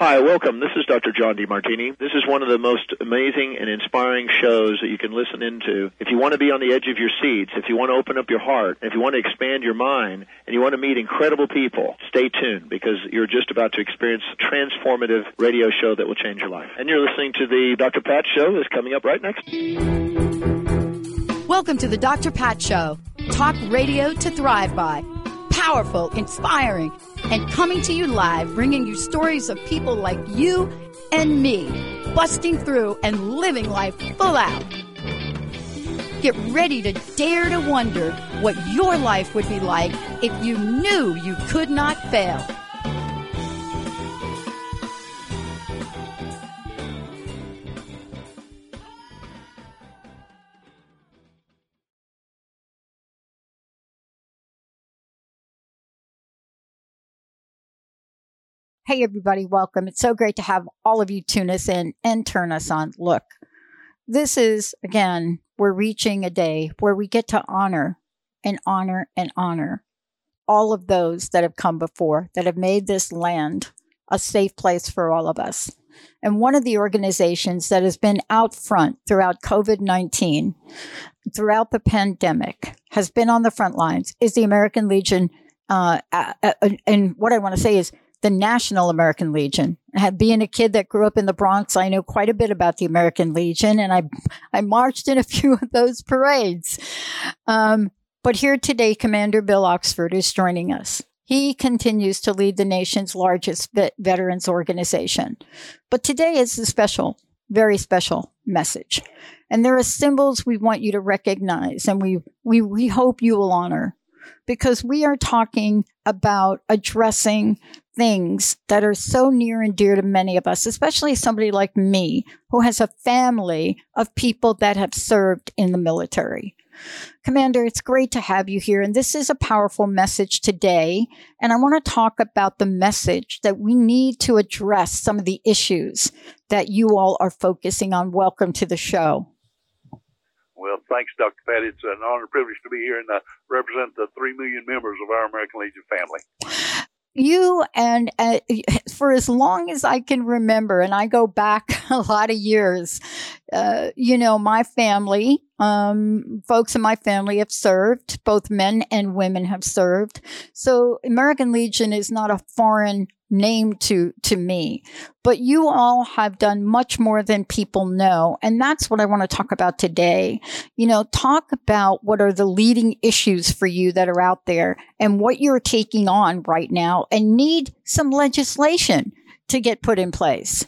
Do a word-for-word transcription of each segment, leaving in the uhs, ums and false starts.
Hi, welcome. This is Doctor John DeMartini. This is one of the most amazing and inspiring shows that you can listen into. If you want to be on the edge of your seats, if you want to open up your heart, if you want to expand your mind, and you want to meet incredible people, stay tuned because you're just about to experience a transformative radio show that will change your life. And you're listening to the Doctor Pat Show that's coming up right next. Welcome to the Doctor Pat Show. Talk radio to thrive by. Powerful, inspiring, and coming to you live, bringing you stories of people like you and me, busting through and living life full out. Get ready to dare to wonder what your life would be like if you knew you could not fail. Hey, everybody, welcome. It's so great to have all of you tune us in and turn us on. Look, this is, again, we're reaching a day where we get to honor and honor and honor all of those that have come before, that have made this land a safe place for all of us. And one of the organizations that has been out front throughout COVID nineteen, throughout the pandemic, has been on the front lines is the American Legion. Uh, uh, uh, and what I want to say is, the National American Legion. Being a kid that grew up in the Bronx, I know quite a bit about the American Legion, and I I marched in a few of those parades. Um, but here today, Commander Bill Oxford is joining us. He continues to lead the nation's largest vet- veterans organization. But today is a special, very special message. And there are symbols we want you to recognize, and we we we hope you will honor, because we are talking about addressing things that are so near and dear to many of us, especially somebody like me, who has a family of people that have served in the military. Commander, it's great to have you here, and this is a powerful message today, and I want to talk about the message that we need to address some of the issues that you all are focusing on. Welcome to the show. Well, thanks, Doctor Pat. It's an honor and privilege to be here and uh, represent the three million members of our American Legion family. You and uh, for as long as I can remember, and I go back a lot of years, uh, you know, my family, um, folks in my family have served, both men and women have served. So American Legion is not a foreign name to, to me, but you all have done much more than people know. And that's what I want to talk about today. You know, talk about what are the leading issues for you that are out there and what you're taking on right now and need some legislation to get put in place.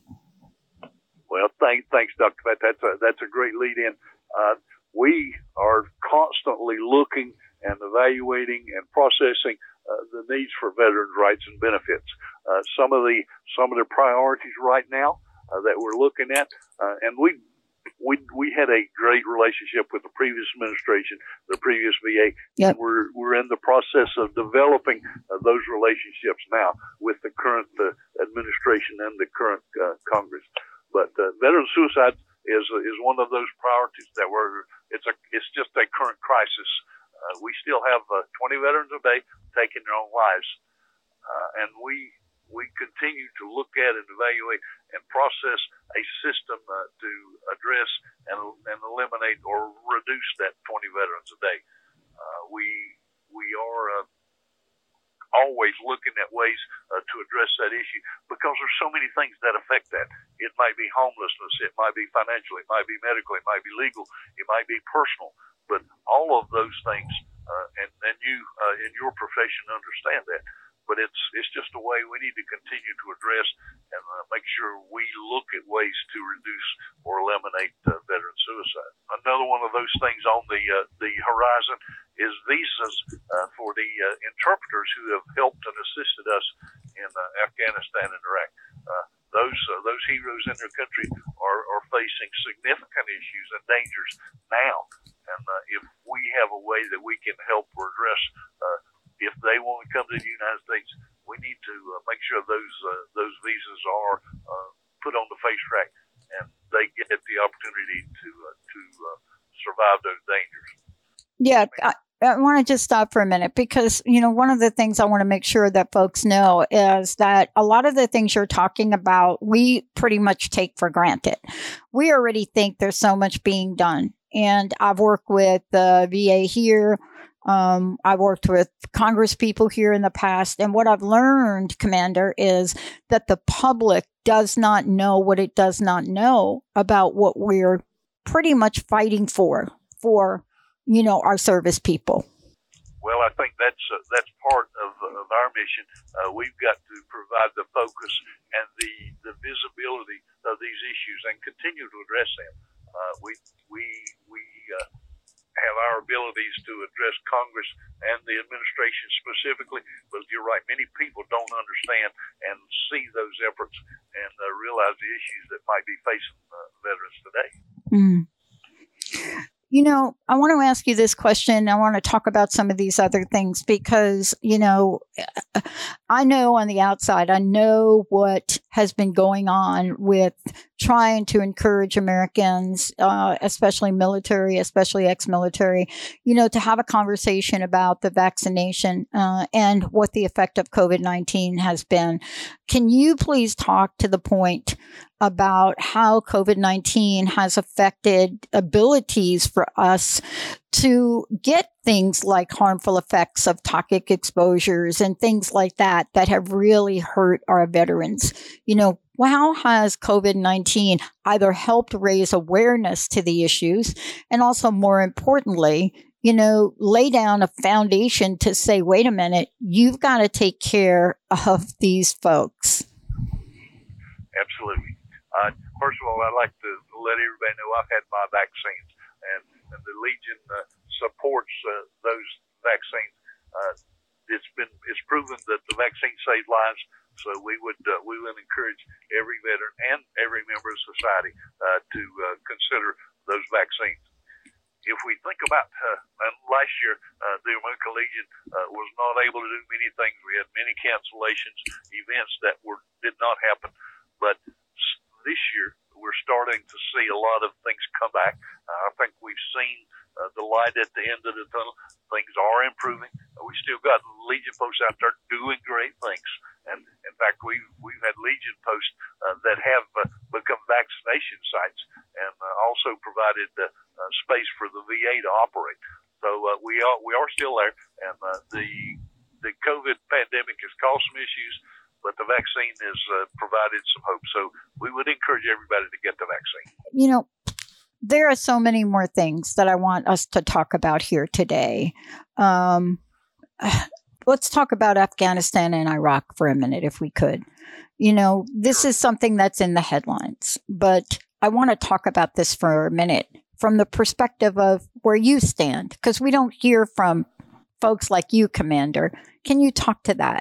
Well, thanks, thanks, Doctor Pat. That's a, that's a great lead in. Uh, we are constantly looking and evaluating and processing Uh, the needs for veterans' rights and benefits. Uh, some of the some of the priorities right now uh, that we're looking at, uh, and we we we had a great relationship with the previous administration, the previous V A. Yep. We're we're in the process of developing uh, those relationships now with the current uh, administration and the current uh, Congress. But uh, veteran suicide is is one of those priorities that we're. It's a it's just a current crisis. Uh, we still have uh, twenty veterans a day taking their own lives, uh, and we we continue to look at and evaluate and process a system uh, to address and, and eliminate or reduce that twenty veterans a day. Uh, we we are uh, always looking at ways uh, to address that issue because there's so many things that affect that. It might be homelessness, it might be financial, it might be medical, it might be legal, it might be personal. But all of those things, uh, and, and you uh, in your profession understand that. But it's it's just a way we need to continue to address and uh, make sure we look at ways to reduce or eliminate uh, veteran suicide. Another one of those things on the uh, the horizon is visas uh, for the uh, interpreters who have helped and assisted us in uh, Afghanistan and Iraq. Uh, those uh, those heroes in their country are, are facing significant issues and dangers now. And uh, if we have a way that we can help or address, uh, if they want to come to the United States, we need to uh, make sure those uh, those visas are uh, put on the face track and they get the opportunity to uh, to uh, survive those dangers. Yeah, I, I want to just stop for a minute because, you know, one of the things I want to make sure that folks know is that a lot of the things you're talking about, we pretty much take for granted. We already think there's so much being done. And I've worked with the V A here. Um, I worked with Congress people here in the past. And what I've learned, Commander, is that the public does not know what it does not know about what we're pretty much fighting for, for you know, our service people. Well, I think that's uh, that's part of, of our mission. Uh, we've got to provide the focus and the, the visibility of these issues and continue to address them. Uh, we we we uh, have our abilities to address Congress and the administration specifically, but you're right, many people don't understand and see those efforts and uh, realize the issues that might be facing uh, veterans today. Mm. You know, I want to ask you this question. I want to talk about some of these other things because, you know, I know on the outside, I know what has been going on with trying to encourage Americans, uh, especially military, especially ex-military, you know, to have a conversation about the vaccination uh, and what the effect of COVID nineteen has been. Can you please talk to the point about how COVID nineteen has affected abilities for us to get things like harmful effects of toxic exposures and things like that that have really hurt our veterans? You know, how has COVID nineteen either helped raise awareness to the issues and also, more importantly, you know, lay down a foundation to say, wait a minute, you've got to take care of these folks? Absolutely. Uh, first of all, I'd like to let everybody know I've had my vaccines, and, and the Legion uh, supports uh, those vaccines. Uh, it's been it's proven that the vaccine saved lives, so we would uh, we would encourage every veteran and every member of society uh, to uh, consider those vaccines. If we think about uh, last year, uh, the American Legion uh, was not able to do many things. We had many cancellations, events that were did not happen, but this year, we're starting to see a lot of things come back. Uh, I think we've seen uh, the light at the end of the tunnel. Things are improving. Uh, we still got Legion posts out there doing great things. And in fact, we've, we've had Legion posts uh, that have uh, become vaccination sites and uh, also provided uh, uh, space for the V A to operate. So uh, we are we are still there. And uh, the, the COVID pandemic has caused some issues, but the vaccine has uh, provided some hope. So we would encourage everybody to get the vaccine. You know, there are so many more things that I want us to talk about here today. Um, let's talk about Afghanistan and Iraq for a minute, if we could. You know, this is something that's in the headlines, but I want to talk about this for a minute from the perspective of where you stand, because we don't hear from folks like you, Commander. Can you talk to that?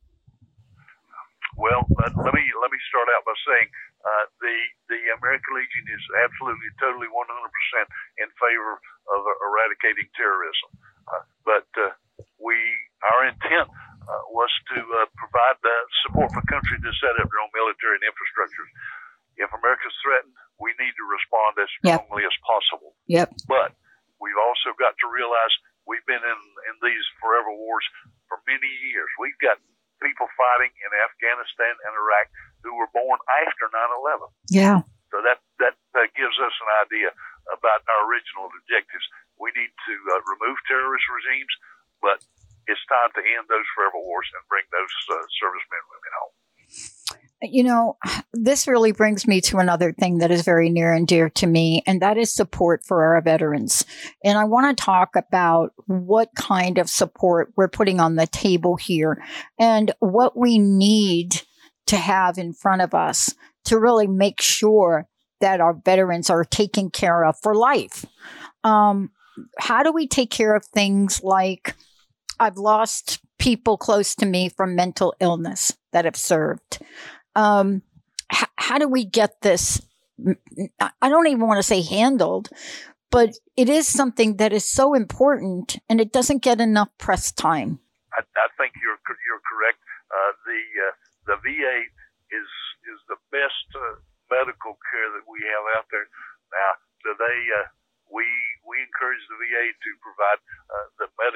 Well, uh, let me let me start out by saying uh, the the American Legion is absolutely, totally, one hundred percent in favor of uh, eradicating terrorism. Uh, but uh, we our intent uh, was to uh, provide the support for countries to set up their own military and infrastructures. If America's threatened, we need to respond as strongly yep. as possible. Yep. But we've also got to realize we've been in, in these forever wars for many years. We've got people fighting in Afghanistan and Iraq who were born after nine eleven. Yeah. So that, that, that gives us an idea about our original objectives. We need to uh, remove terrorist regimes, but it's time to end those forever wars and bring those uh, servicemen and women home. You know, this really brings me to another thing that is very near and dear to me, and that is support for our veterans. And I want to talk about what kind of support we're putting on the table here and what we need to have in front of us to really make sure that our veterans are taken care of for life. Um, how do we take care of things like I've lost people close to me from mental illness that have served? Um, h- how do we get this? I don't even want to say handled, but it is something that is so important and it doesn't get enough press time. I, I think you're you're correct. Uh, the uh, the V A is is the best uh, medical care that we have out there. Now, do they? Uh, we we encourage the V A to provide uh, the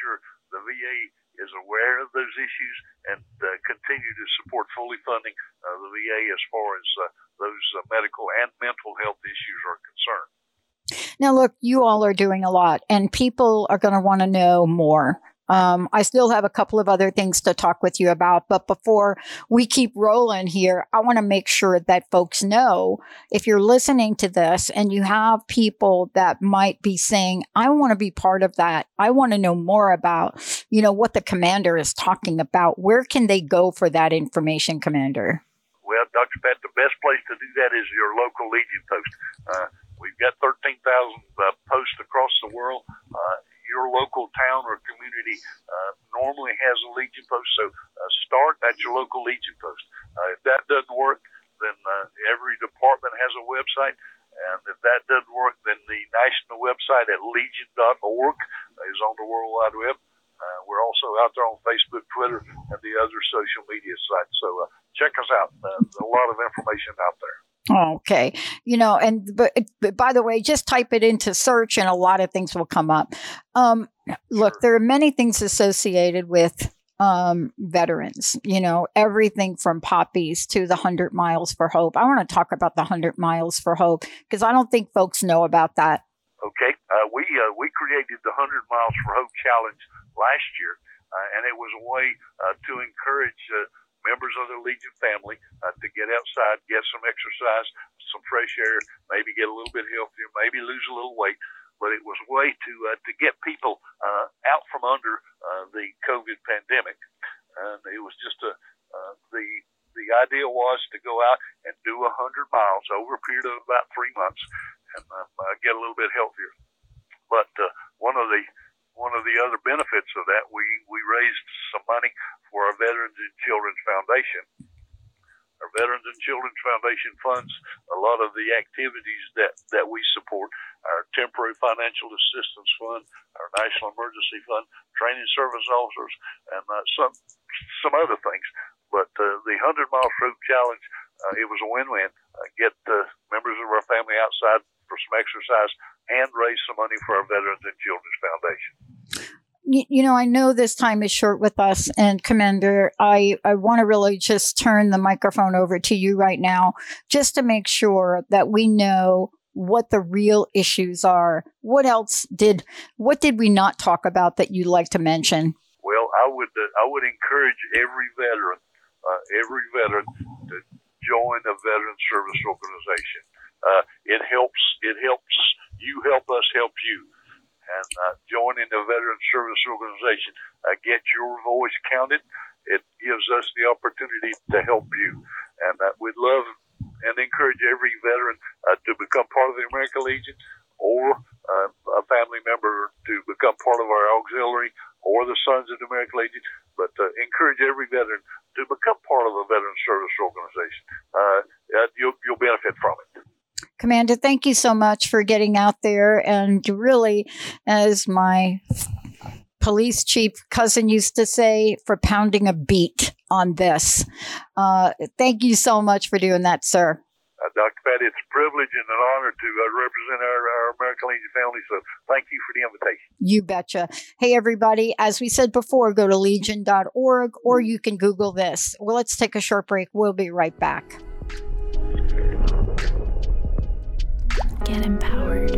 sure the V A is aware of those issues and uh, continue to support fully funding uh, the V A as far as uh, those uh, medical and mental health issues are concerned. Now, look, you all are doing a lot, and people are going to want to know more. Um, I still have a couple of other things to talk with you about, but before we keep rolling here, I want to make sure that folks know, if you're listening to this and you have people that might be saying, I want to be part of that, I want to know more about, you know, what the commander is talking about, where can they go for that information, Commander? Well, Doctor Pat, the best place to do that is your local Legion post. Uh, we've got thirteen thousand uh, posts across the world. Uh, your local town or community uh, normally has a Legion post, so uh, start at your local Legion post. Uh, if that doesn't work, then uh, every department has a website, and if that doesn't work, then the national website at legion dot org is on the World Wide Web. Uh, we're also out there on Facebook, Twitter, and the other social media sites, so uh, check us out. Uh, there's a lot of information out there. Okay. You know, and but, but by the way, just type it into search and a lot of things will come up. Um, look, there are many things associated with um, veterans, you know, everything from poppies to the one hundred miles for hope. I want to talk about the one hundred miles for hope because I don't think folks know about that. Okay. Uh, we, uh, we created the one hundred miles for hope challenge last year, uh, and it was a way uh, to encourage uh, members of the Legion family uh, to get outside, get some exercise, some fresh air, maybe get a little bit healthier, maybe lose a little weight. But it was a way to uh, to get people uh, out from under uh, the COVID pandemic. And it was just a uh, the the idea was to go out and do one hundred miles over a period of about three months and uh, uh, get a little bit healthier. But uh, one of the One of the other benefits of that, we, we raised some money for our Veterans and Children's Foundation. Our Veterans and Children's Foundation funds a lot of the activities that, that we support, our Temporary Financial Assistance Fund, our National Emergency Fund, training service officers, and uh, some some other things. But uh, the one hundred Mile Road Challenge, uh, it was a win-win. Uh, get uh, members of our family outside for some exercise and raise some money for our Veterans and Children's Foundation. You know, I know this time is short with us, and Commander, I, I want to really just turn the microphone over to you right now, just to make sure that we know what the real issues are. What else did, what did we not talk about that you'd like to mention? Well, I would, uh, I would encourage every veteran, uh, every veteran to join a veteran service organization. Uh, it helps, it helps you help us help you. And uh, joining the Veteran Service Organization, uh, get your voice counted. It gives us the opportunity to help you. And uh, we'd love and encourage every veteran uh, to become part of the American Legion or uh, a family member to become part of our auxiliary or the Sons of the American Legion. But uh, encourage every veteran to become part of a Veteran Service Organization. Uh, you'll, you'll benefit from it. Commander, thank you so much for getting out there and really, as my police chief cousin used to say, for pounding a beat on this. Uh, thank you so much for doing that, sir. Uh, Doctor Pat, it's a privilege and an honor to uh, represent our, our American Legion family, so thank you for the invitation. You betcha. Hey, everybody, as we said before, go to legion dot org or you can Google this. Well, let's take a short break. We'll be right back. Get empowered.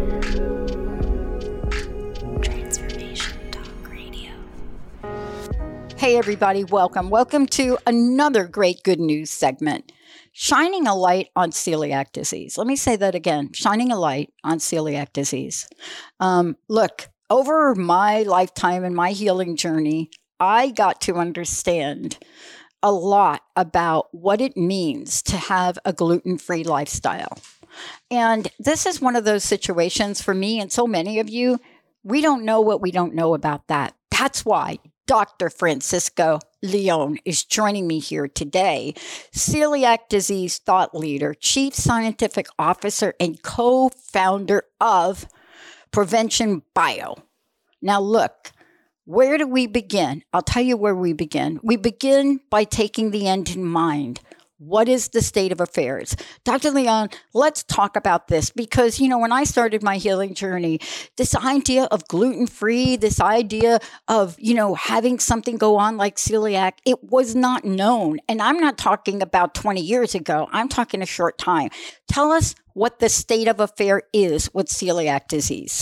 Transformation Talk Radio. Hey, everybody, welcome. Welcome to another great good news segment, shining a light on celiac disease. Let me say that again, shining a light on celiac disease. Um, look, over my lifetime and my healing journey, I got to understand a lot about what it means to have a gluten-free lifestyle. And this is one of those situations for me and so many of you, we don't know what we don't know about that. That's why Doctor Francisco Leon is joining me here today, celiac disease thought leader, chief scientific officer, and co-founder of Prevention Bio. Now look, where do we begin? I'll tell you where we begin. We begin by taking the end in mind. What is the state of affairs? Doctor Leon, let's talk about this because, you know, when I started my healing journey, this idea of gluten-free, this idea of, you know, having something go on like celiac, it was not known. And I'm not talking about twenty years ago. I'm talking a short time. Tell us what the state of affair is with celiac disease.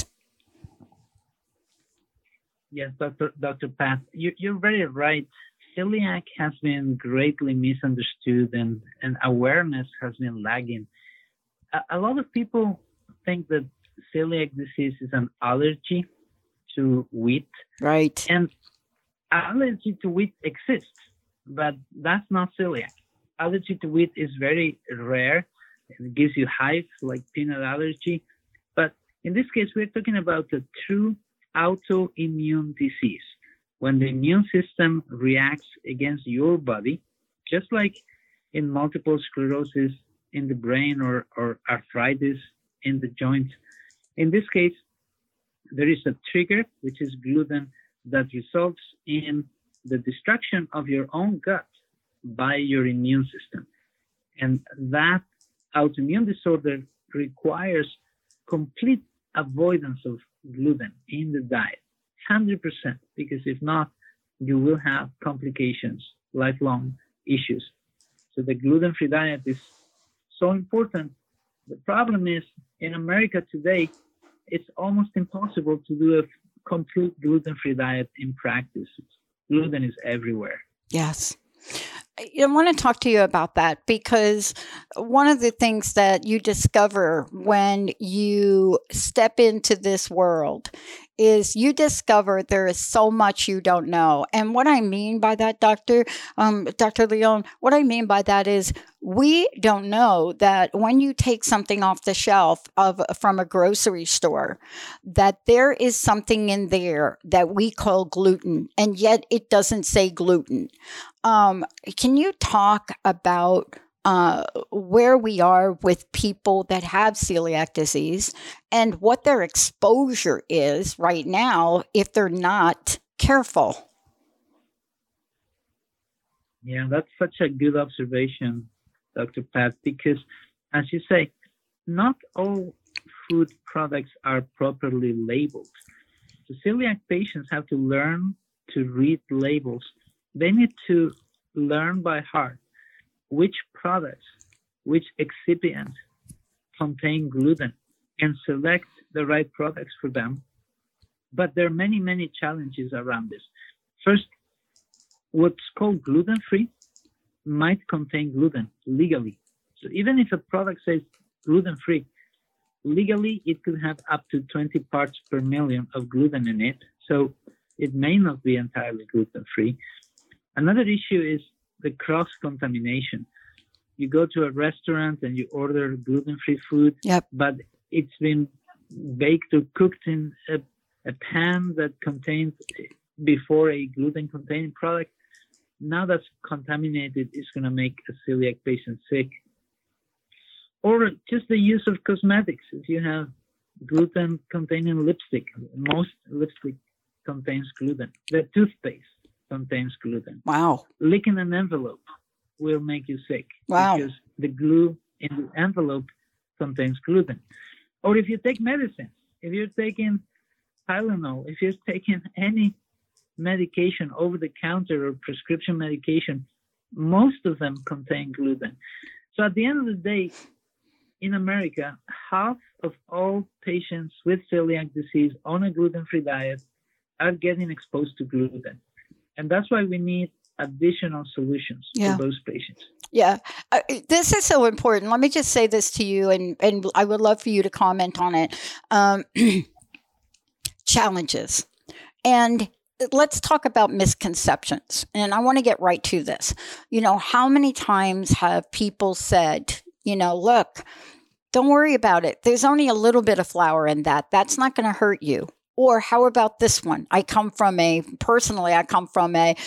Yes, Doctor Doctor Pat, you, you're very right. Celiac has been greatly misunderstood and, and awareness has been lagging. A, a lot of people think that celiac disease is an allergy to wheat. Right. And allergy to wheat exists, but that's not celiac. Allergy to wheat is very rare. It gives you hives like peanut allergy. But in this case, we're talking about a true autoimmune disease. When the immune system reacts against your body, just like in multiple sclerosis in the brain or, or arthritis in the joints, in this case, there is a trigger, which is gluten, that results in the destruction of your own gut by your immune system. And that autoimmune disorder requires complete avoidance of gluten in the diet. one hundred percent, because if not, you will have complications, lifelong issues. So the gluten-free diet is so important. The problem is, in America today, it's almost impossible to do a complete gluten-free diet in practice. Gluten is everywhere. Yes. I want to talk to you about that because one of the things that you discover when you step into this world is you discover there is so much you don't know. And what I mean by that, Doctor Um, Doctor Leon, what I mean by that is we don't know that when you take something off the shelf of from a grocery store, that there is something in there that we call gluten, and yet it doesn't say gluten. Um, can you talk about Uh, where we are with people that have celiac disease and what their exposure is right now if they're not careful? Yeah, that's such a good observation, Doctor Pat, because as you say, not all food products are properly labeled. So celiac patients have to learn to read labels. They need to learn by heart which products, which excipients contain gluten and select the right products for them. But there are many, many challenges around this. First, what's called gluten-free might contain gluten legally. So even if a product says gluten-free, legally it could have up to twenty parts per million of gluten in it. So it may not be entirely gluten-free. Another issue is the cross-contamination. You go to a restaurant and you order gluten-free food, yep. but it's been baked or cooked in a, a pan that contains before a gluten-containing product. Now that's contaminated, it's going to make a celiac patient sick. Or just the use of cosmetics. If you have gluten-containing lipstick, most lipstick contains gluten. The toothpaste contains gluten. Wow. Licking an envelope will make you sick. Wow. Because the glue in the envelope contains gluten. Or if you take medicine, if you're taking Tylenol, if you're taking any medication over the counter or prescription medication, most of them contain gluten. So at the end of the day, in America, half of all patients with celiac disease on a gluten-free diet are getting exposed to gluten. And that's why we need additional solutions yeah. for those patients. Yeah, uh, this is so important. Let me just say this to you, and, and I would love for you to comment on it. Um, challenges. And let's talk about misconceptions. And I want to get right to this. You know, how many times have people said, you know, look, don't worry about it. There's only a little bit of flour in that. That's not going to hurt you. Or how about this one? I come from a, personally, I come from a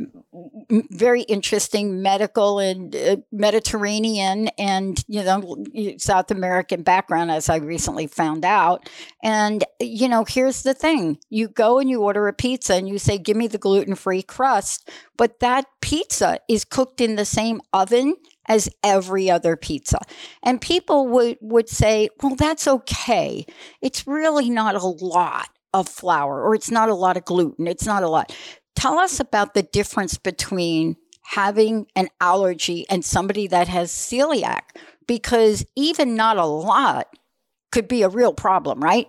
very interesting medical and uh, Mediterranean and, you know, South American background, as I recently found out. And, you know, here's the thing. You go and you order a pizza and you say, give me the gluten-free crust. But that pizza is cooked in the same oven as every other pizza. And people would, would say, well, that's okay. It's really not a lot of flour, or it's not a lot of gluten. It's not a lot. Tell us about the difference between having an allergy and somebody that has celiac, because even not a lot could be a real problem, right?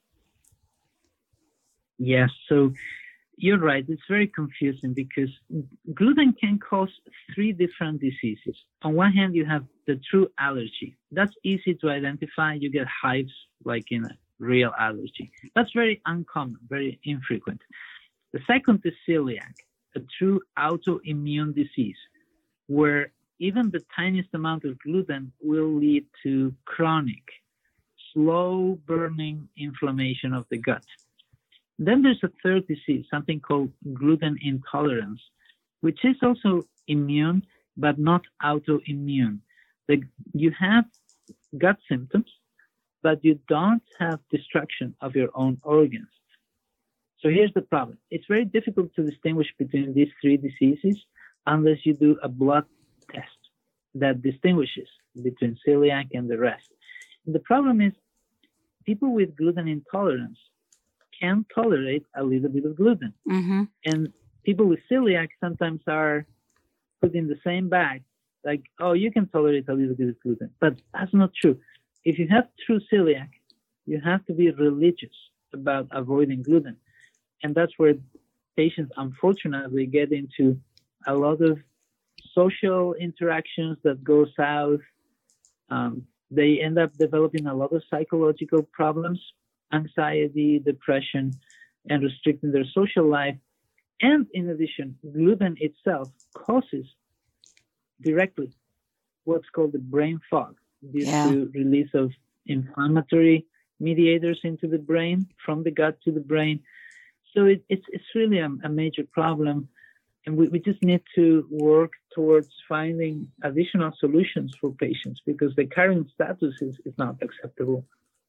Yes. So you're right. It's very confusing because gluten can cause three different diseases. On one hand, you have the true allergy. That's easy to identify. You get hives like in a real allergy. That's very uncommon, very infrequent. The second is celiac, a true autoimmune disease where even the tiniest amount of gluten will lead to chronic, slow burning inflammation of the gut. Then there's a third disease, something called gluten intolerance, which is also immune, but not autoimmune. The, you have gut symptoms, but you don't have destruction of your own organs. So here's the problem. It's very difficult to distinguish between these three diseases unless you do a blood test that distinguishes between celiac and the rest. The problem is people with gluten intolerance can tolerate a little bit of gluten. Mm-hmm. And people with celiac sometimes are put in the same bag, like, oh, you can tolerate a little bit of gluten. But that's not true. If you have true celiac, you have to be religious about avoiding gluten. And that's where patients, unfortunately, get into a lot of social interactions that go south. Um, they end up developing a lot of psychological problems, anxiety, depression, and restricting their social life. And in addition, gluten itself causes directly what's called the brain fog due Yeah. to release of inflammatory mediators into the brain, from the gut to the brain. So it, it's it's really a, a major problem. And we, we just need to work towards finding additional solutions for patients because the current status is, is not acceptable.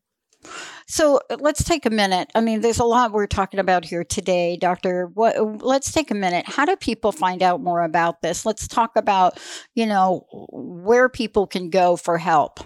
So let's take a minute. I mean, there's a lot we're talking about here today, Doctor. What, let's take a minute. How do people find out more about this? Let's talk about, you know, where people can go for help.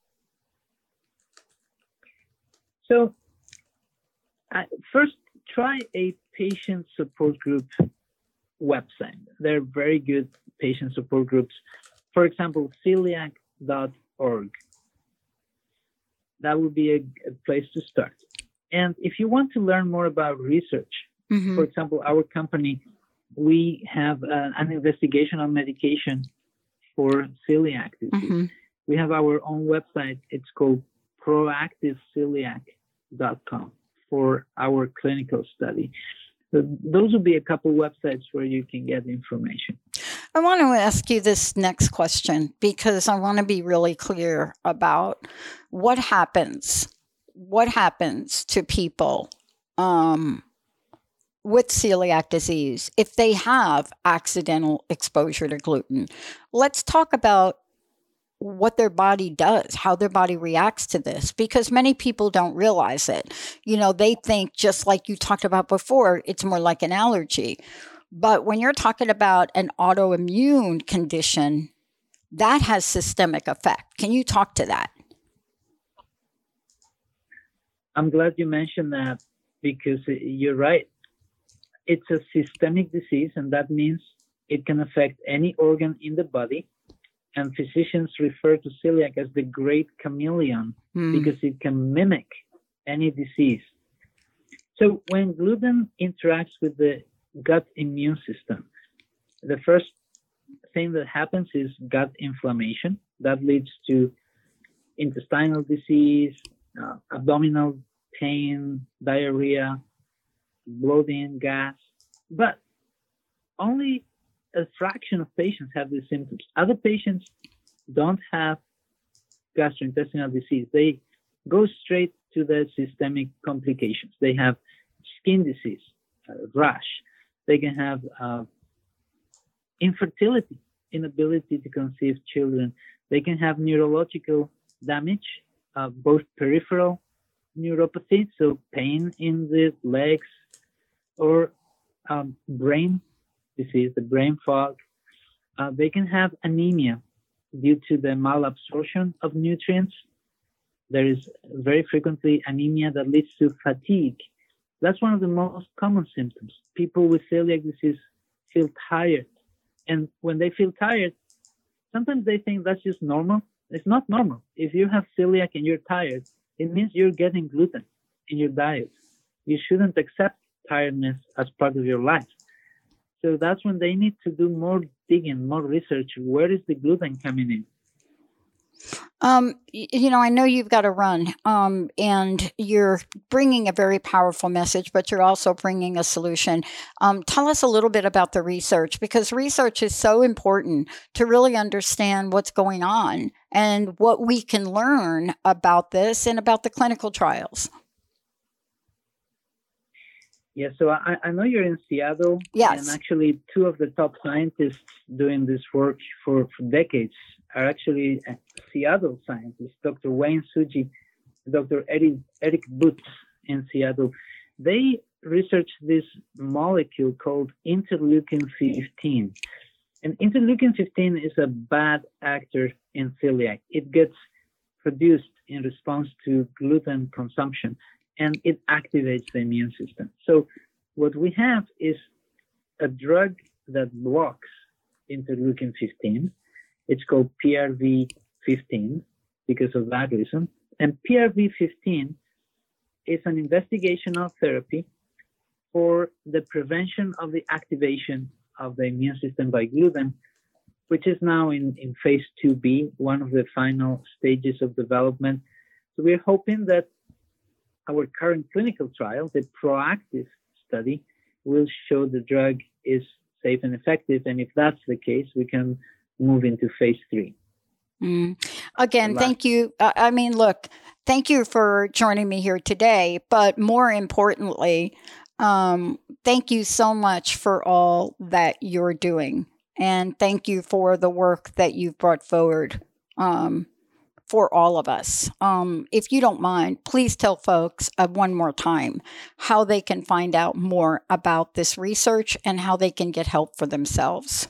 So uh, first, try a patient support group website. They're very good patient support groups. For example, celiac dot org. That would be a, a place to start. And if you want to learn more about research, Mm-hmm. for example, our company, we have uh, an investigational medication for celiac disease. Mm-hmm. We have our own website. It's called proactive celiac dot com for our clinical study. So those would be a couple websites where you can get information. I want to ask you this next question because I want to be really clear about what happens. What happens to people um, with celiac disease if they have accidental exposure to gluten? Let's talk about what their body does, how their body reacts to this, because many people don't realize it. You know, they think, just like you talked about before, it's more like an allergy. But when you're talking about an autoimmune condition, that has systemic effect. Can you talk to that? I'm glad you mentioned that because you're right. It's a systemic disease, and that means it can affect any organ in the body. And physicians refer to celiac as the great chameleon Mm. because it can mimic any disease. So when gluten interacts with the gut immune system, the first thing that happens is gut inflammation. That leads to intestinal disease, uh, abdominal pain, diarrhea, bloating, gas. But only a fraction of patients have these symptoms. Other patients don't have gastrointestinal disease. They go straight to the systemic complications. They have skin disease, uh, rash. They can have uh, infertility, inability to conceive children. They can have neurological damage, uh, both peripheral neuropathy, so pain in the legs, or um, brain disease, the brain fog. Uh, they can have anemia due to the malabsorption of nutrients. There is very frequently anemia that leads to fatigue. That's one of the most common symptoms. People with celiac disease feel tired. And when they feel tired, sometimes they think that's just normal. It's not normal. If you have celiac and you're tired, it means you're getting gluten in your diet. You shouldn't accept tiredness as part of your life. So that's when they need to do more digging, more research. Where is the gluten coming in? Um, you know, I know you've got to run, um, and you're bringing a very powerful message, but you're also bringing a solution. Um, tell us a little bit about the research, because research is so important to really understand what's going on and what we can learn about this and about the clinical trials. Yeah, so I, I know you're in Seattle. Yes. And actually, two of the top scientists doing this work for, for decades are actually Seattle scientists, Doctor Wayne Suji, Doctor Eric, Eric Boots in Seattle. They researched this molecule called interleukin fifteen. And interleukin fifteen is a bad actor in celiac. It gets produced in response to gluten consumption, and it activates the immune system. So what we have is a drug that blocks interleukin fifteen. It's called P R V fifteen because of that reason. And P R V fifteen is an investigational therapy for the prevention of the activation of the immune system by gluten, which is now in, in phase two B, one of the final stages of development. So we're hoping that our current clinical trial, the PROACTIVE study, will show the drug is safe and effective. And if that's the case, we can move into phase three. Mm. Again, thank you. Uh, I mean, look, thank you for joining me here today. But more importantly, um, thank you so much for all that you're doing. And thank you for the work that you've brought forward um, for all of us. Um, if you don't mind, please tell folks uh, one more time how they can find out more about this research and how they can get help for themselves.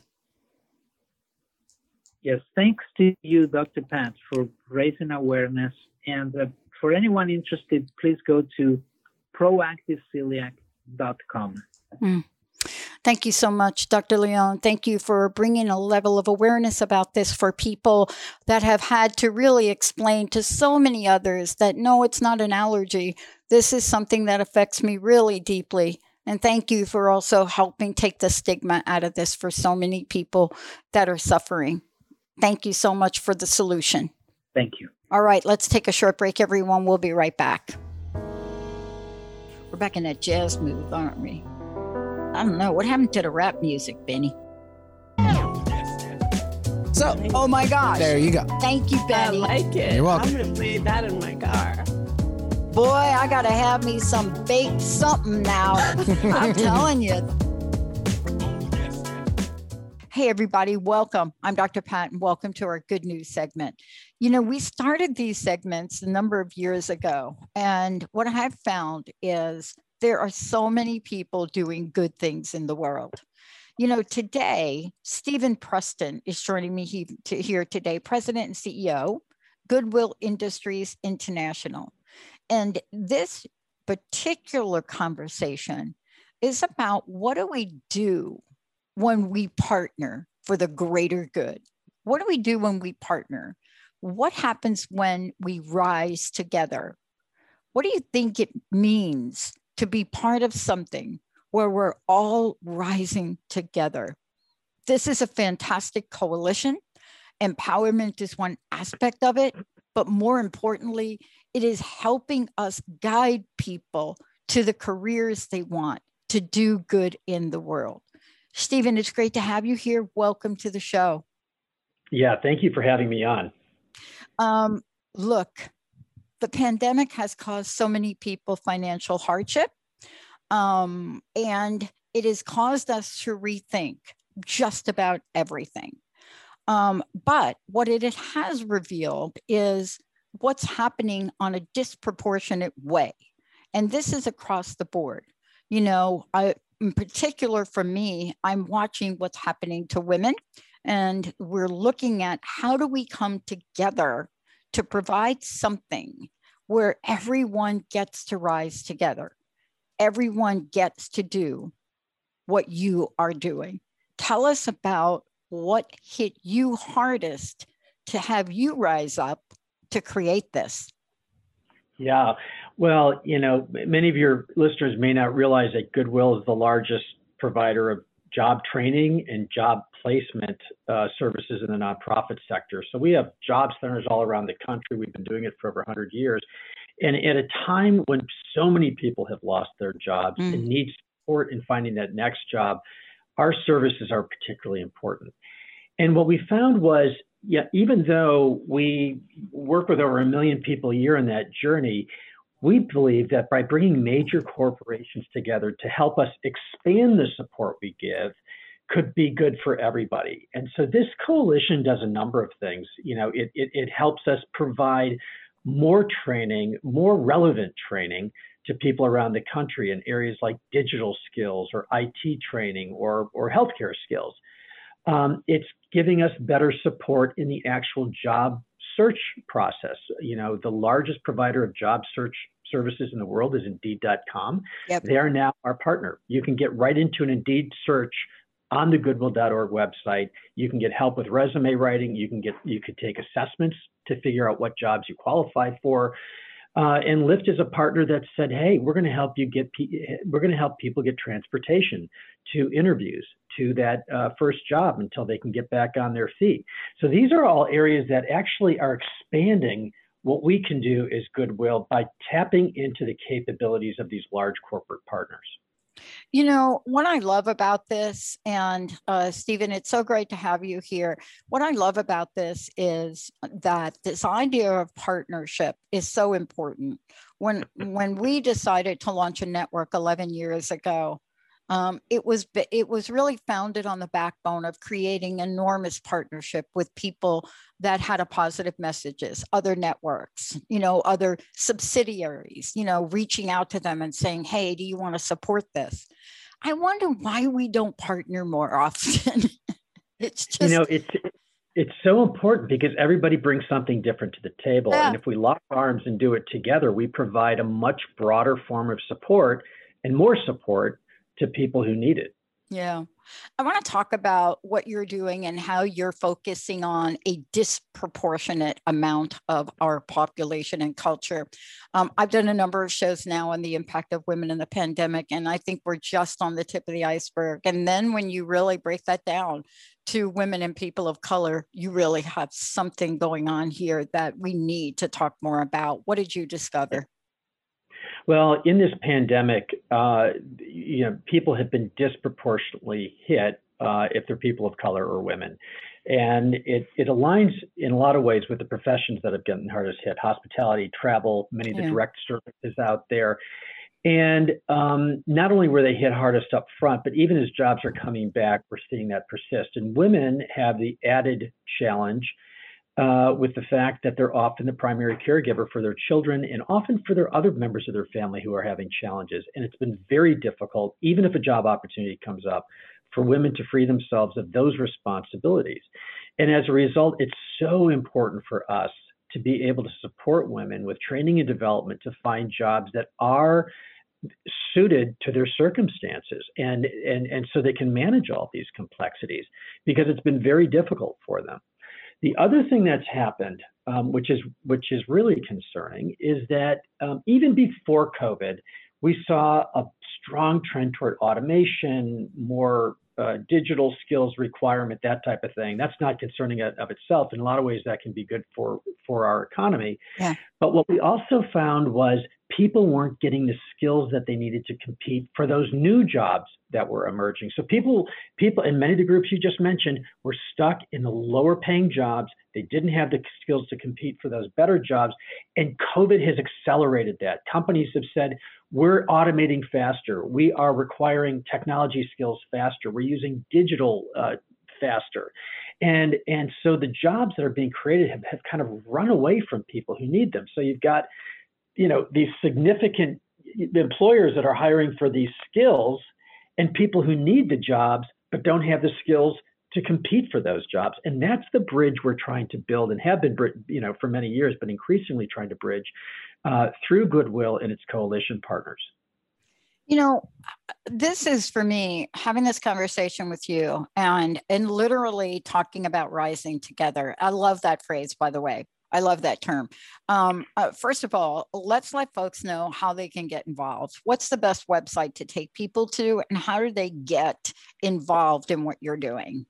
Yes, thanks to you, Doctor Pat, for raising awareness. And uh, for anyone interested, please go to proactive celiac dot com. Mm. Thank you so much, Doctor Leon. Thank you for bringing a level of awareness about this for people that have had to really explain to so many others that, no, it's not an allergy. This is something that affects me really deeply. And thank you for also helping take the stigma out of this for so many people that are suffering. Thank you so much for the solution. Thank you. All right, let's take a short break, everyone. We'll be right back. We're back in that jazz mood, aren't we? I don't know. What happened to the rap music, Benny? So, oh my gosh. There you go. Thank you, Benny. I like it. You're welcome. I'm going to play that in my car. Boy, I got to have me some baked something now. I'm telling you. Hey, everybody, welcome. I'm Doctor Pat, and welcome to our Good News segment. You know, we started these segments a number of years ago, and what I've found is there are so many people doing good things in the world. You know, today, Stephen Preston is joining me he, to, here today, President and C E O, Goodwill Industries International. And this particular conversation is about what do we do when we partner for the greater good? What do we do when we partner? What happens when we rise together? What do you think it means to be part of something where we're all rising together? This is a fantastic coalition. Empowerment is one aspect of it, but more importantly, it is helping us guide people to the careers they want to do good in the world. Stephen, it's great to have you here. Welcome to the show. Yeah, thank you for having me on. Um, look, the pandemic has caused so many people financial hardship, um, and it has caused us to rethink just about everything. Um, but what it has revealed is what's happening on a disproportionate way. And this is across the board. You know, I, in particular for me, I'm watching what's happening to women And we're looking at how do we come together to provide something where everyone gets to rise together. Everyone gets to do what you are doing. Tell us about what hit you hardest to have you rise up to create this. Yeah, well, you know, many of your listeners may not realize that Goodwill is the largest provider of job training and job placement uh, services in the nonprofit sector. So we have job centers all around the country. We've been doing it for over one hundred years. And at a time when so many people have lost their jobs mm. and need support in finding that next job, our services are particularly important. And what we found was, yeah, even though we work with over a million people a year in that journey, we believe that by bringing major corporations together to help us expand the support we give could be good for everybody. And so this coalition does a number of things. You know, it, it, it helps us provide more training, more relevant training to people around the country in areas like digital skills or I T training or, or healthcare skills. Um, it's giving us better support in the actual job search process. You know, the largest provider of job search services in the world is Indeed dot com. Yep. They are now our partner. You can get right into an Indeed search on the goodwill dot org website. You can get help with resume writing. You can get, you could take assessments to figure out what jobs you qualify for. Uh, and Lyft is a partner that said, hey, we're going to help you get, pe- we're going to help people get transportation to interviews, to that uh, first job until they can get back on their feet. So these are all areas that actually are expanding what we can do as Goodwill by tapping into the capabilities of these large corporate partners. You know, what I love about this, and uh, Stephen, it's so great to have you here. What I love about this is that this idea of partnership is so important. When, when we decided to launch a network eleven years ago, Um, it was it was really founded on the backbone of creating enormous partnership with people that had a positive messages, other networks, you know, other subsidiaries, you know, reaching out to them and saying, hey, do you want to support this? I wonder why we don't partner more often. It's just, you know, it's it's so important because everybody brings something different to the table. Yeah. And if we lock arms and do it together, we provide a much broader form of support and more support to people who need it. Yeah. I want to talk about what you're doing and how you're focusing on a disproportionate amount of our population and culture. Um, I've done a number of shows now on the impact of women in the pandemic, and I think we're just on the tip of the iceberg. And then when you really break that down to women and people of color, you really have something going on here that we need to talk more about. What did you discover? Well, in this pandemic, uh, you know, people have been disproportionately hit uh, if they're people of color or women. And it, it aligns in a lot of ways with the professions that have gotten hardest hit: hospitality, travel, many of the Yeah. direct services out there. And um, not only were they hit hardest up front, but even as jobs are coming back, we're seeing that persist. And women have the added challenge Uh, with the fact that they're often the primary caregiver for their children and often for their other members of their family who are having challenges. And it's been very difficult, even if a job opportunity comes up, for women to free themselves of those responsibilities. And as a result, it's so important for us to be able to support women with training and development to find jobs that are suited to their circumstances and, and, and so they can manage all these complexities, because it's been very difficult for them. The other thing that's happened, um, which is which is really concerning, is that um, even before COVID, we saw a strong trend toward automation, more uh, digital skills requirement, that type of thing. That's not concerning of itself. In a lot of ways, that can be good for, for our economy. Yeah. But what we also found was people weren't getting the skills that they needed to compete for those new jobs that were emerging. So people, people in many of the groups you just mentioned were stuck in the lower paying jobs. They didn't have the skills to compete for those better jobs. And COVID has accelerated that. Companies have said, we're automating faster. We are requiring technology skills faster. We're using digital uh, faster. And, and so the jobs that are being created have, have kind of run away from people who need them. So you've got, you know, these significant employers that are hiring for these skills and people who need the jobs but don't have the skills to compete for those jobs. And that's the bridge we're trying to build and have been, you know, for many years, but increasingly trying to bridge uh, through Goodwill and its coalition partners. You know, this is for me having this conversation with you and and literally talking about rising together. I love that phrase, by the way. I love that term. Um, uh, first of all, let's let folks know how they can get involved. What's the best website to take people to, and how do they get involved in what you're doing?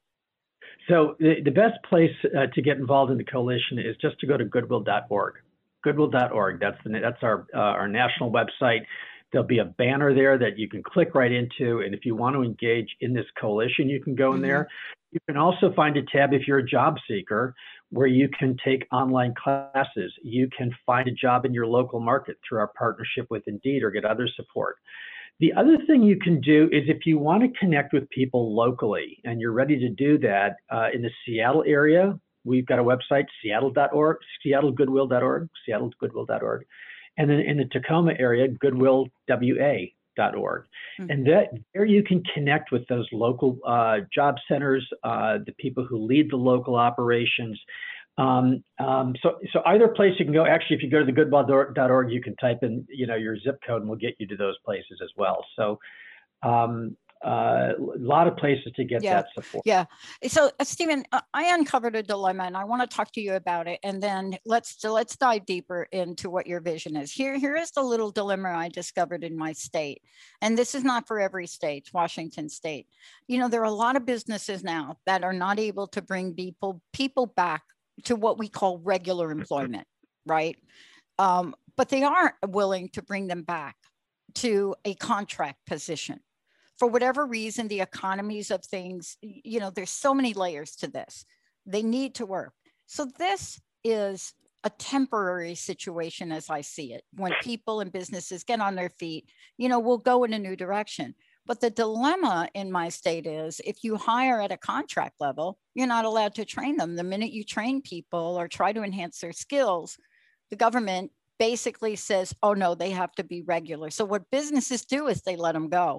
So the, the best place uh, to get involved in the coalition is just to go to goodwill dot org. goodwill dot org. That's the that's our uh, our national website. There'll be a banner there that you can click right into. And if you want to engage in this coalition, you can go in mm-hmm. there. You can also find a tab if you're a job seeker where you can take online classes. You can find a job in your local market through our partnership with Indeed or get other support. The other thing you can do is if you want to connect with people locally and you're ready to do that uh, in the Seattle area, we've got a website, seattle dot org, seattle goodwill dot org, seattle goodwill dot org. And then in the Tacoma area, goodwill w a dot org. Mm-hmm. And that, there you can connect with those local uh, job centers, uh, the people who lead the local operations. Um, um, so, so either place you can go. Actually, if you go to the goodwill dot org, you can type in, you know, your zip code, and we'll get you to those places as well. So, um, uh, a lot of places to get yeah. that support. Yeah. So, uh, Stephen, uh, I uncovered a dilemma, and I want to talk to you about it. And then let's so let's dive deeper into what your vision is. Here, here is the little dilemma I discovered in my state, and this is not for every state. Washington State. You know, there are a lot of businesses now that are not able to bring people people back to what we call regular employment, right? Um, but they aren't willing to bring them back to a contract position. For whatever reason, the economies of things, you know, there's so many layers to this. They need to work. So this is a temporary situation as I see it. When people and businesses get on their feet, you know, we'll go in a new direction. But the dilemma in my state is if you hire at a contract level, you're not allowed to train them. The minute you train people or try to enhance their skills, the government basically says, oh no, they have to be regular. So what businesses do is they let them go.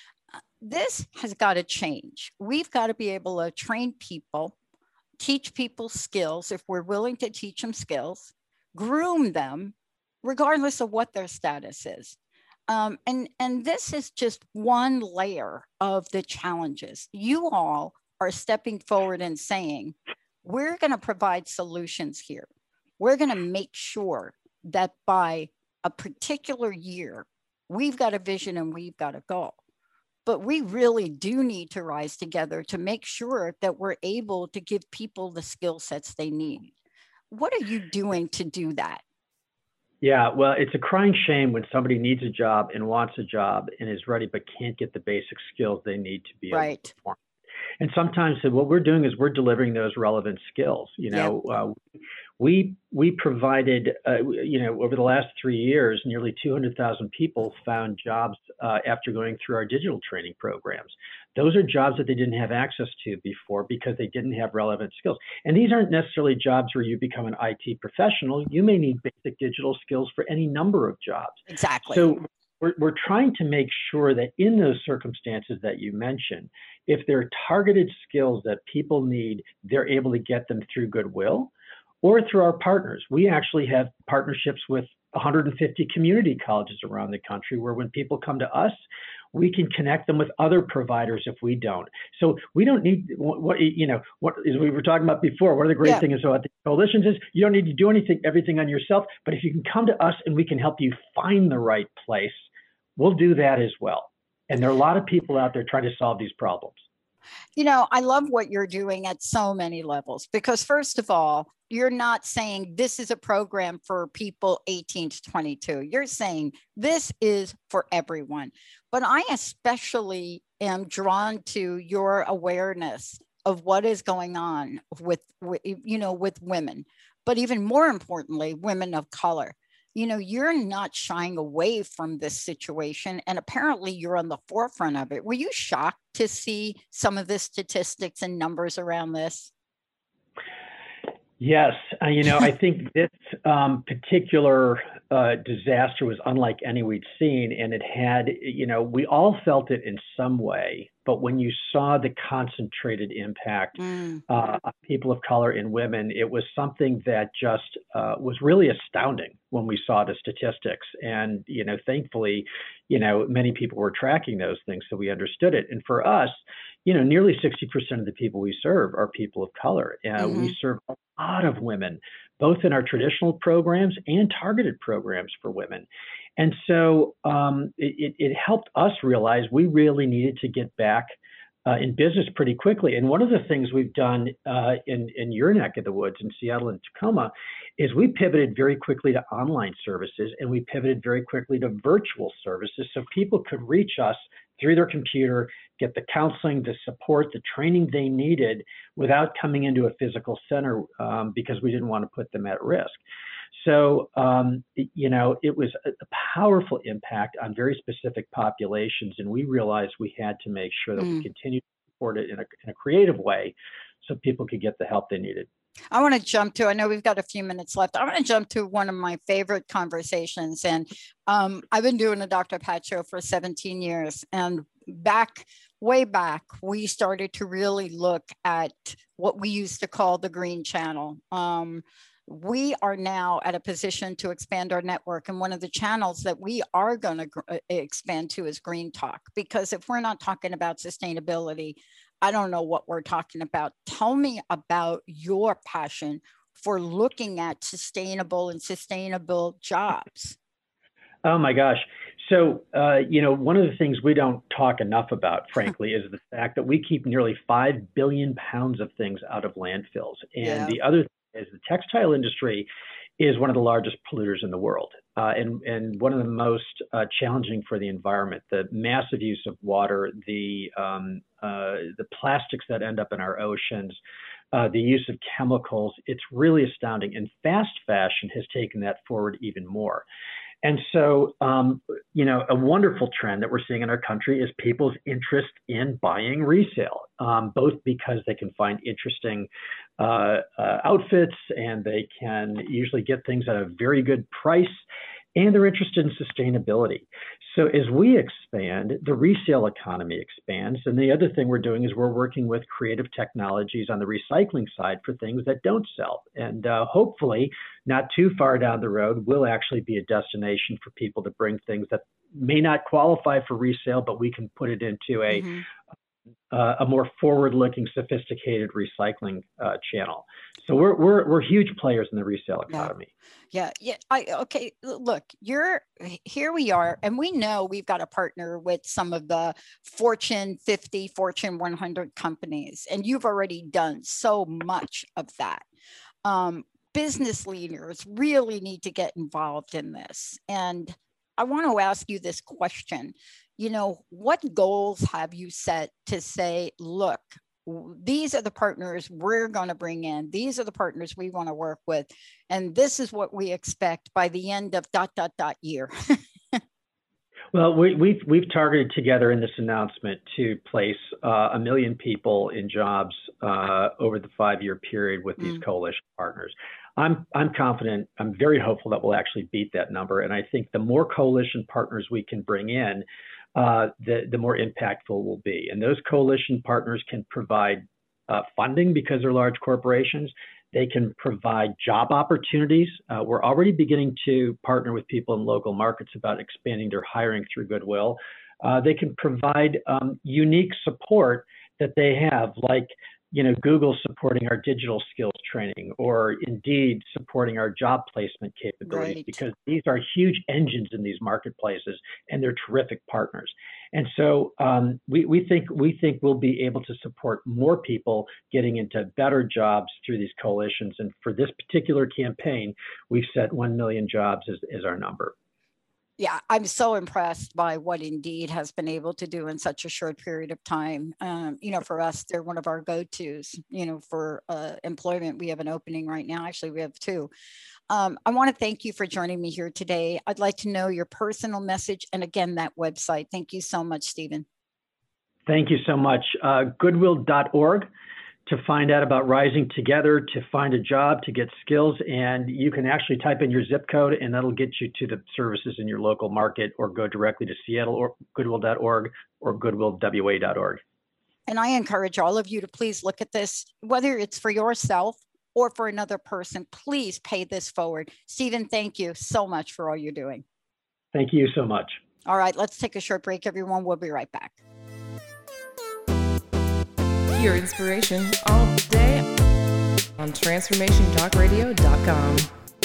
This has got to change. We've got to be able to train people, teach people skills if we're willing to teach them skills, groom them, regardless of what their status is. Um, and, and this is just one layer of the challenges. You all are stepping forward and saying, we're going to provide solutions here. We're going to make sure that by a particular year, we've got a vision and we've got a goal. But we really do need to rise together to make sure that we're able to give people the skill sets they need. What are you doing to do that? Yeah, well, it's a crying shame when somebody needs a job and wants a job and is ready, but can't get the basic skills they need to be able right. to perform. And sometimes what we're doing is we're delivering those relevant skills. You know, yeah. uh, we we provided, uh, you know, over the last three years, nearly two hundred thousand people found jobs uh, after going through our digital training programs. Those are jobs that they didn't have access to before because they didn't have relevant skills. And these aren't necessarily jobs where you become an I T professional. You may need basic digital skills for any number of jobs. Exactly. So we're, we're trying to make sure that in those circumstances that you mentioned, if there are targeted skills that people need, they're able to get them through Goodwill or through our partners. We actually have partnerships with one hundred fifty community colleges around the country where when people come to us, we can connect them with other providers if we don't. So we don't need what, what you know, what as we were talking about before, one of the great yeah. things about the coalitions is you don't need to do anything, everything on yourself, but if you can come to us and we can help you find the right place, we'll do that as well. And there are a lot of people out there trying to solve these problems. You know, I love what you're doing at so many levels, because first of all, you're not saying this is a program for people eighteen to twenty-two. You're saying this is for everyone. But I especially am drawn to your awareness of what is going on with, with you know, with women, but even more importantly, women of color. You know, you're not shying away from this situation, and apparently you're on the forefront of it. Were you shocked to see some of the statistics and numbers around this? Yes, uh, you know, I think this um, particular uh, disaster was unlike any we'd seen, and it had, you know, we all felt it in some way, but when you saw the concentrated impact Mm. uh, on people of color and women, it was something that just uh, was really astounding when we saw the statistics. And, you know, thankfully, you know, many people were tracking those things, so we understood it. And for us, you know, nearly sixty percent of the people we serve are people of color. Uh, Mhm. We serve a lot of women, both in our traditional programs and targeted programs for women. And so um, it, it helped us realize we really needed to get back uh, in business pretty quickly. And one of the things we've done uh, in, in your neck of the woods in Seattle and Tacoma is we pivoted very quickly to online services, and we pivoted very quickly to virtual services so people could reach us through their computer, get the counseling, the support, the training they needed without coming into a physical center um, because we didn't want to put them at risk. So, um, you know, it was a, a powerful impact on very specific populations, and we realized we had to make sure that Mm. we continued to support it in a, in a creative way so people could get the help they needed. I want to jump to, I know we've got a few minutes left. I want to jump to one of my favorite conversations. And um, I've been doing a Doctor Pat show for seventeen years. And back, way back, we started to really look at what we used to call the green channel. Um, we are now at a position to expand our network. And one of the channels that we are going to gr- expand to is Green Talk, because if we're not talking about sustainability, I don't know what we're talking about. Tell me about your passion for looking at sustainable and sustainable jobs. Oh my gosh. So, uh, you know, one of the things we don't talk enough about, frankly, is the fact that we keep nearly five billion pounds of things out of landfills. And Yeah. the other thing is the textile industry is one of the largest polluters in the world, uh, and, and one of the most uh, challenging for the environment. The massive use of water, the, um, uh, the plastics that end up in our oceans, uh, the use of chemicals, it's really astounding. And fast fashion has taken that forward even more. And so, um, you know, a wonderful trend that we're seeing in our country is people's interest in buying resale, um, both because they can find interesting uh, uh, outfits and they can usually get things at a very good price, and they're interested in sustainability. So as we expand, the resale economy expands. And the other thing we're doing is we're working with creative technologies on the recycling side for things that don't sell. And uh, hopefully, not too far down the road, we'll actually be a destination for people to bring things that may not qualify for resale, but we can put it into a, Mm-hmm. uh, a more forward-looking, sophisticated recycling uh, channel. So we're, we're, we're huge players in the resale economy. Yeah, yeah. I okay. l- Look, you're here. We are, and we know we've got to partner with some of the Fortune fifty, Fortune one hundred companies, and you've already done so much of that. Um, business leaders really need to get involved in this, and I want to ask you this question. You know, what goals have you set to say, look, w- these are the partners we're going to bring in. These are the partners we want to work with. And this is what we expect by the end of dot, dot, dot year. Well, we, we've we've targeted together in this announcement to place uh, a million people in jobs uh, over the five-year period with these Mm. coalition partners. I'm I'm confident. I'm very hopeful that we'll actually beat that number. And I think the more coalition partners we can bring in, uh, the the more impactful we'll be. And those coalition partners can provide uh, funding because they're large corporations. They can provide job opportunities. Uh, we're already beginning to partner with people in local markets about expanding their hiring through Goodwill. Uh, they can provide um, unique support that they have, like, you know, Google supporting our digital skills training, or Indeed supporting our job placement capabilities, Right. because these are huge engines in these marketplaces, and they're terrific partners. And so um, we, we think we think we'll be able to support more people getting into better jobs through these coalitions. And for this particular campaign, we've set one million jobs as, as our number. Yeah, I'm so impressed by what Indeed has been able to do in such a short period of time. Um, you know, for us, they're one of our go-tos, you know, for uh, employment. We have an opening right now. Actually, we have two. Um, I want to thank you for joining me here today. I'd like to know your personal message and, again, that website. Thank you so much, Stephen. Thank you so much. Uh, goodwill dot org. to find out about Rising Together, to find a job, to get skills. And you can actually type in your zip code, and that'll get you to the services in your local market, or go directly to Seattle or Goodwill dot org or Goodwill W A dot org. And I encourage all of you to please look at this, whether it's for yourself or for another person. Please pay this forward. Stephen, thank you so much for all you're doing. Thank you so much. All right, let's take a short break, everyone. We'll be right back. Your inspiration all day on transformation talk radio dot com.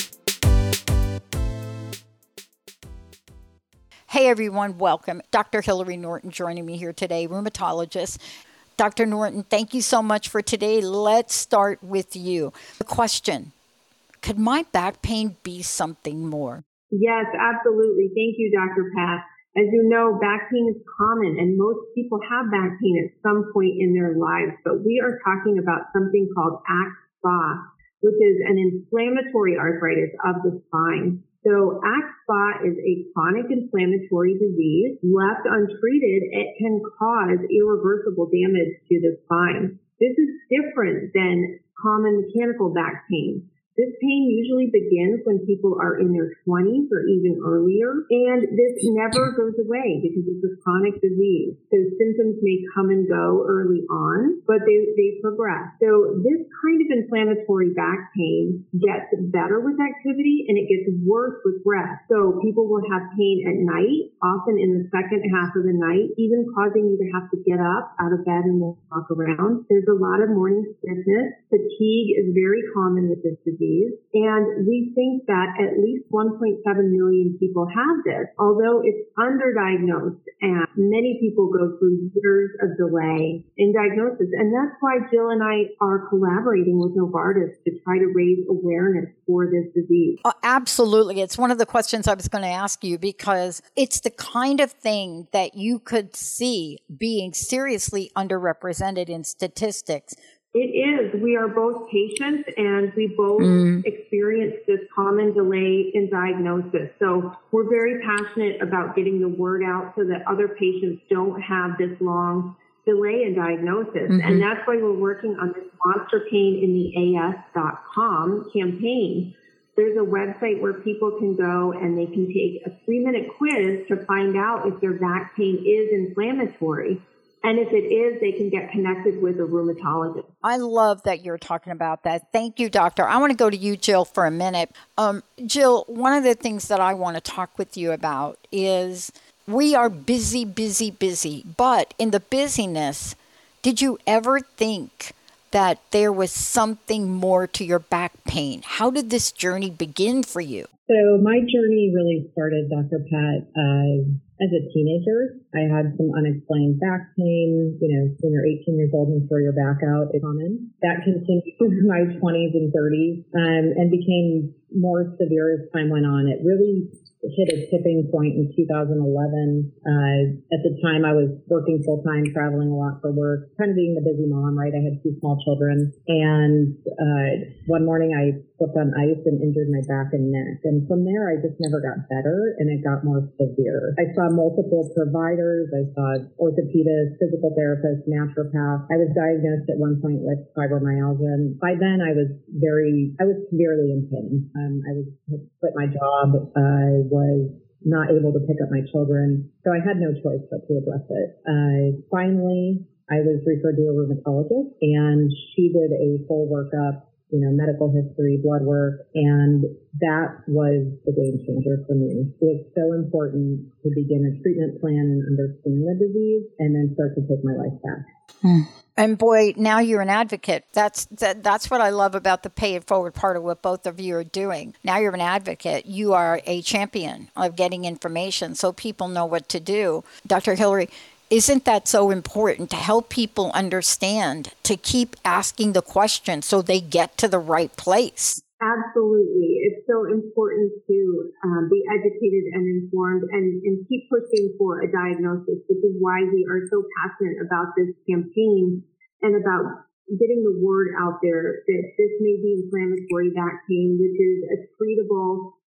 Hey everyone, welcome. Doctor Hillary Norton joining me here today, rheumatologist. Doctor Norton, thank you so much for today. Let's start with you. The question, could my back pain be something more? Yes, absolutely. Thank you, Doctor Pat. As you know, back pain is common, and most people have back pain at some point in their lives, but we are talking about something called A C S P A, which is an inflammatory arthritis of the spine. So A C S P A is a chronic inflammatory disease. Left untreated, it can cause irreversible damage to the spine. This is different than common mechanical back pain. This pain usually begins when people are in their twenties or even earlier, and this never goes away because it's a chronic disease. So symptoms may come and go early on, but they, they progress. So this kind of inflammatory back pain gets better with activity, and it gets worse with rest. So people will have pain at night, often in the second half of the night, even causing you to have to get up out of bed and walk around. There's a lot of morning stiffness. Fatigue is very common with this disease. And we think that at least one point seven million people have this, although it's underdiagnosed, and many people go through years of delay in diagnosis. And that's why Jill and I are collaborating with Novartis to try to raise awareness for this disease. Oh, absolutely. It's one of the questions I was going to ask you, because it's the kind of thing that you could see being seriously underrepresented in statistics. It is. We are both patients, and we both mm. experience this common delay in diagnosis. So we're very passionate about getting the word out so that other patients don't have this long delay in diagnosis. Mm-hmm. And that's why we're working on this Monster Pain in the A S dot com campaign. There's a website where people can go and they can take a three-minute quiz to find out if their back pain is inflammatory. And if it is, they can get connected with a rheumatologist. I love that you're talking about that. Thank you, doctor. I want to go to you, Jill, for a minute. Um, Jill, one of the things that I want to talk with you about is we are busy, busy, busy. But in the busyness, did you ever think that there was something more to your back pain? How did this journey begin for you? So my journey really started, Doctor Pat, uh, as a teenager. I had some unexplained back pain. You know, when you're eighteen years old and you throw your back out, it's common. That continued through my twenties and thirties um, and became more severe as time went on. It really hit a tipping point in two thousand eleven. Uh, at the time, I was working full-time, traveling a lot for work, kind of being the busy mom, right? I had two small children. And uh, one morning, I slipped on ice and injured my back and neck. And from there, I just never got better, and it got more severe. I saw multiple providers. I saw orthopedists, physical therapists, naturopaths. I was diagnosed at one point with fibromyalgia. And by then, I was very, I was severely in pain. Um, I was had quit my job. Uh, was not able to pick up my children. So I had no choice but to address it. Uh, finally, I was referred to a rheumatologist, and she did a full workup, you know, medical history, blood work, and that was the game changer for me. It was so important to begin a treatment plan and understand the disease, and then start to take my life back. Hmm. And boy, now you're an advocate. That's that, that's what I love about the pay it forward part of what both of you are doing. Now you're an advocate. You are a champion of getting information so people know what to do. Doctor Hillary, isn't that so important to help people understand, to keep asking the question so they get to the right place? Absolutely. It's so important to um, be educated and informed and, and keep pushing for a diagnosis, which is why we are so passionate about this campaign and about getting the word out there that this may be inflammatory back pain, which is a treatable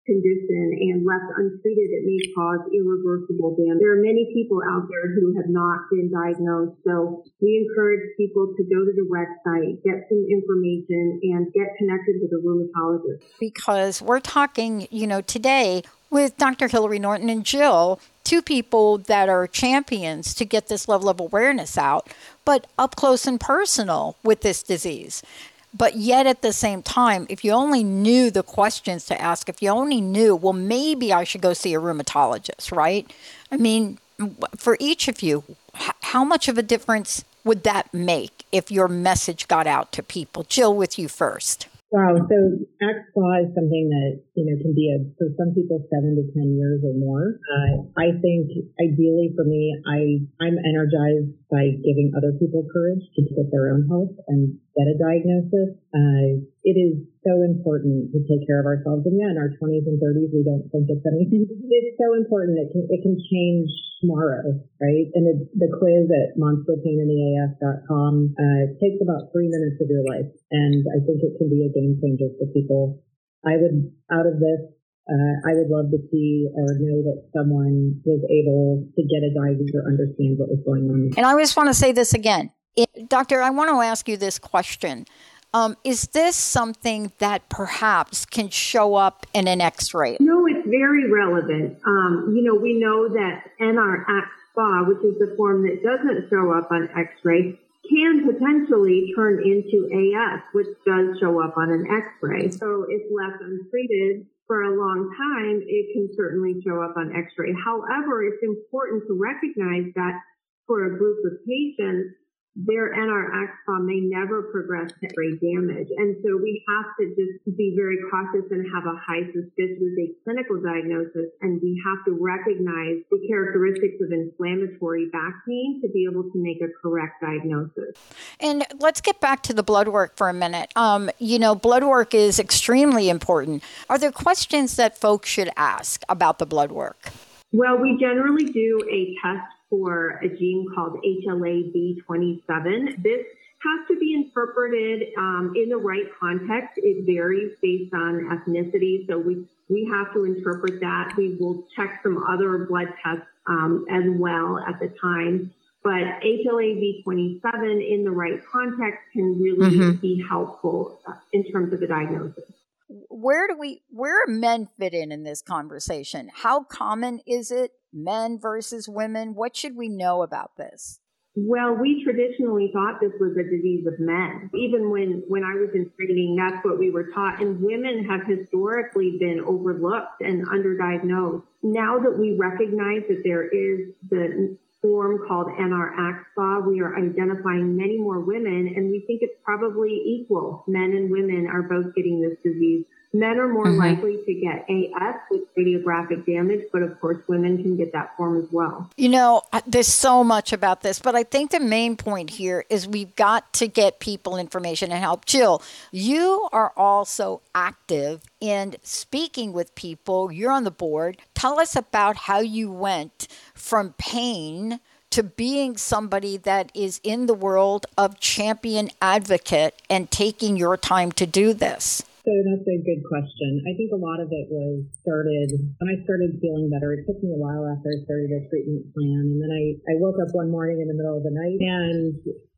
condition, and left untreated, it may cause irreversible damage. There are many people out there who have not been diagnosed, so we encourage people to go to the website, get some information, and get connected with a rheumatologist. Because we're talking, you know, today with Doctor Hillary Norton and Jill, two people that are champions to get this level of awareness out, but up close and personal with this disease. But yet at the same time, if you only knew the questions to ask, if you only knew, well, maybe I should go see a rheumatologist, right? I mean, for each of you, how much of a difference would that make if your message got out to people? Jill, with you first. Wow. So ACT-SPA is something that, you know, can be a, for some people, seven to ten years or more. Uh, I think ideally for me, I, I'm energized by giving other people courage to get their own health and get a diagnosis. Uh, it is so important to take care of ourselves. And yeah, in our twenties and thirties, we don't think it's anything. It's so important. It can, it can change tomorrow, right? And the, the quiz at monster pain in the A F dot com uh, takes about three minutes of your life. And I think it can be a game changer for people. I would, out of this, uh, I would love to see or know that someone was able to get a diagnosis or understand what was going on. And I just want to say this again. It, Doctor, I want to ask you this question. Um, is this something that perhaps can show up in an X-ray? No, it's very relevant. Um, you know, we know that N R ACT-SPA, which is the form that doesn't show up on X-ray, can potentially turn into A S, which does show up on an X-ray. So if left untreated for a long time, it can certainly show up on X-ray. However, it's important to recognize that for a group of patients, their N R ACT-SPA may never progress to brain damage. And so we have to just be very cautious and have a high suspicion of a clinical diagnosis. And we have to recognize the characteristics of inflammatory back pain to be able to make a correct diagnosis. And let's get back to the blood work for a minute. Um, you know, blood work is extremely important. Are there questions that folks should ask about the blood work? Well, we generally do a test for a gene called H L A B twenty-seven. This has to be interpreted um, in the right context. It varies based on ethnicity, so we, we have to interpret that. We will check some other blood tests um, as well at the time. But H L A B twenty-seven in the right context can really mm-hmm. be helpful in terms of the diagnosis. Where do we, where do men fit in in this conversation? How common is it, men versus women? What should we know about this? Well, we traditionally thought this was a disease of men. Even when, when I was in training, that's what we were taught. And women have historically been overlooked and underdiagnosed. Now that we recognize that there is the form called N R ACT-SPA, we are identifying many more women, and we think it's probably equal. Men and women are both getting this disease. Men are more mm-hmm. likely to get A S with radiographic damage, but of course women can get that form as well. You know, there's so much about this, but I think the main point here is we've got to get people information and help. Jill, you are also active in speaking with people. You're on the board. Tell us about how you went from pain to being somebody that is in the world of champion advocate and taking your time to do this. So that's a good question. I think a lot of it was started when I started feeling better. It took me a while after I started a treatment plan. And then I, I woke up one morning in the middle of the night and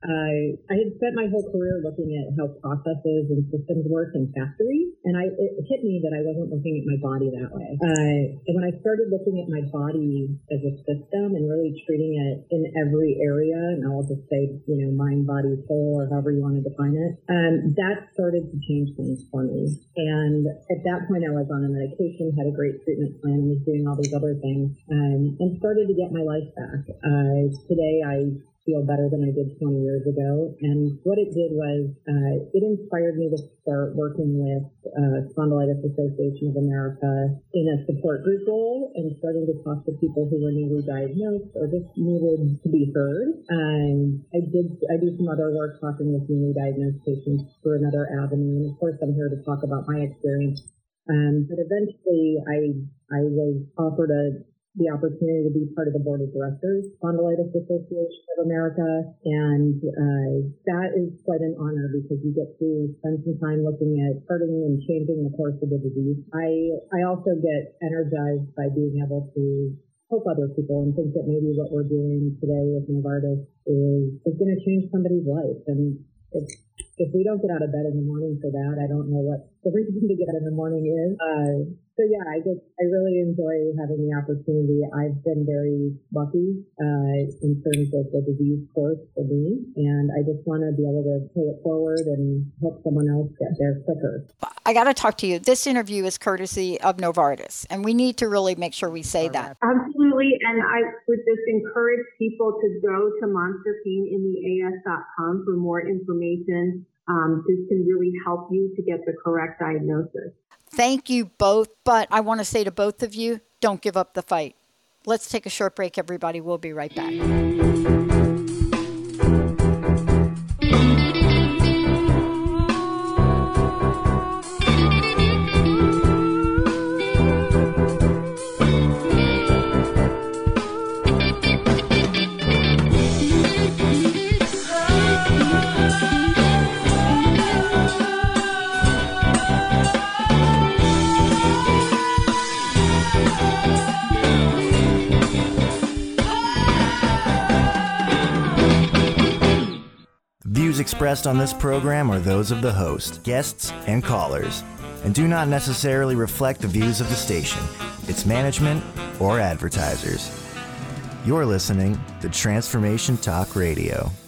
I, I had spent my whole career looking at how processes and systems work in factories. And I, it hit me that I wasn't looking at my body that way. Uh, and when I started looking at my body as a system and really treating it in every area, and I'll just say, you know, mind, body, soul, or however you want to define it, um, that started to change things for me. And at that point, I was on a medication, had a great treatment plan, and was doing all these other things, um, and started to get my life back. Uh, today, I feel better than I did twenty years ago. And what it did was uh, it inspired me to start working with uh, Spondylitis Association of America in a support group role and starting to talk to people who were newly diagnosed or just needed to be heard. Um, I did I do some other work talking with newly diagnosed patients through another avenue. And of course, I'm here to talk about my experience. Um, but eventually, I I was offered a the opportunity to be part of the board of directors, Spondylitis Association of America, and uh, that is quite an honor because you get to spend some time looking at starting and changing the course of the disease. I, I also get energized by being able to help other people and think that maybe what we're doing today with Novartis is, is going to change somebody's life. And if, if we don't get out of bed in the morning for that, I don't know what the reason to get out in the morning is. Uh, so yeah, I just, I really enjoy having the opportunity. I've been very lucky uh, in terms of the disease course for me, and I just want to be able to pay it forward and help someone else get there quicker. I got to talk to you. This interview is courtesy of Novartis, and we need to really make sure we say that. Absolutely, and I would just encourage people to go to monster pain in the A S dot com for more information. Um, this can really help you to get the correct diagnosis. Thank you both, but I want to say to both of you, don't give up the fight. Let's take a short break, everybody. We'll be right back. Expressed on this program are those of the host, guests, and callers, and do not necessarily reflect the views of the station, its management, or advertisers. You're listening to Transformation Talk Radio.